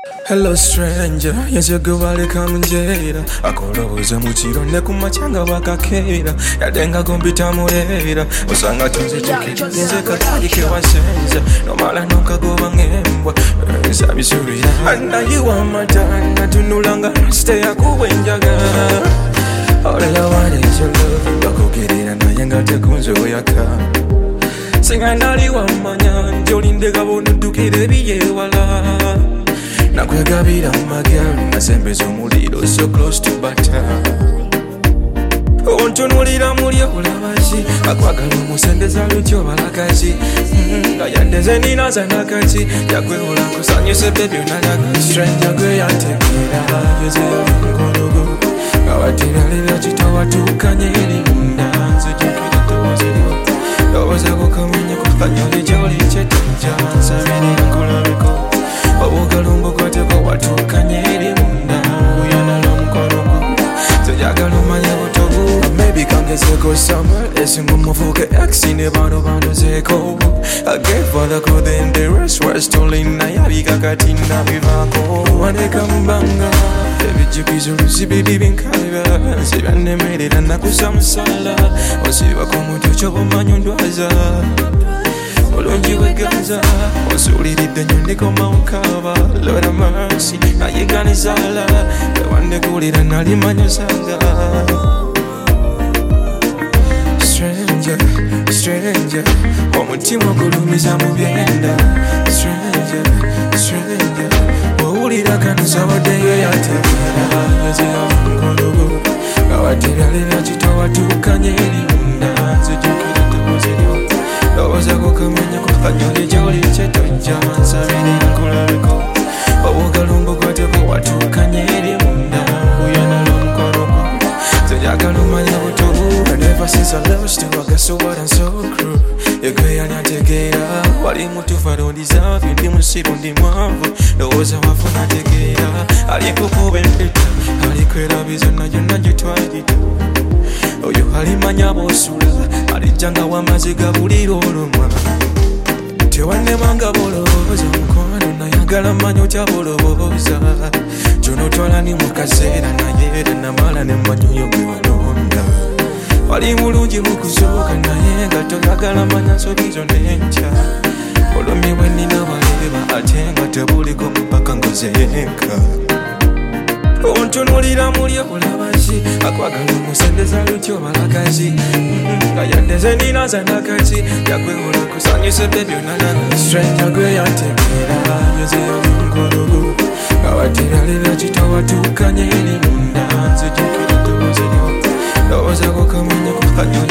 Hello stranger, yezegewaleka munjeera akolowoze mu kiro ne ku makyanga wakakeera yadenga gombita muleera osanga tonzitukirize katali kewasenza nomala nokagoba ng'embwa nsabisubira andayiwa amatanda tunulanga rasite yakuwenjaga olala wanezolo bakugerera naye nga tekunzoyaka singa ndaliwa mmanya nti olindeka bonuddukira ebiyewala nakwegabira magel nasembeza omuliro so close to butter ontunulira muli obulabazi akwagala omusendeza lutyo balagazi nga yandeze ninaza nakati yakwewola kusanyuse bebyonalaga stranger gwe yategeera yezeyolunkologo nga watiralira kitawatuukanye eri munda nzijukira towaziriwo lowoza kukamenya kukanyoli gyoli kyetojja nsabire nkulabiko obugalumbu kwateko watukanye eri munda uyana n'omukologo tejagala omanye butobu maybe kangeseko somewhere esinga omufuuke exi ne bano bandozeeko I gave all the good and the rest was stolen naye abikakati nabivaako waneka mbanga ebijjukizo lusibiri binkalira nsibyannemerera nakusa musala osibako omuntu kyobomanyi ondwaza olungi wegaza osuuliridde nnyo ndekoma nkaba Lord have mercy nayeganisala ewandekulira nali manyosanga stranger stranger omutima ogulumiza mu byenda stranger stranger owulira kanusawaddeyo yategeera yezeyamukologo awateralira kitowatuukanye eri munda nzijukira tewaziriwo lowoza kukamenya kukanyoli gyoli kyetojja nsabire nkulabiko obugalumbu kwateko watuukanye eri munda uyana n'omukologo tejagala omanya butobu never since I lost you I got so what and so cruel yegweyani ategeera wali mutufa londizavi ndi musiru ndi mwavu lowooza wafuna ategeera alikukuba empeta alikwerabiza nayo gyetwagita oyo alimanya bosula alijjanga wamaziga buli olumwa tewannemanga bolowooza mukwano nayagala manya otya bolowooza gyonotwala ni mukaseera naye era namala nemmanyoyo gwe walonda wali mulungi mukuzooka naye nga toyagala manya nsobi zo nenkya olumi bwe nina baleba ate nga tebuliko mupaka ngozeeka ontunulira muli obulabazi akwagala omusendeza lutyo balagazi nga yandeze ninaza nakati yakwewola kusanyuse bebyonalaga stranger gwe yategeera yezeyolunkologo nga watiralira kitawatuukanye eri munda nzijukira tewaziriwo lowoza kukamenya kukanyoli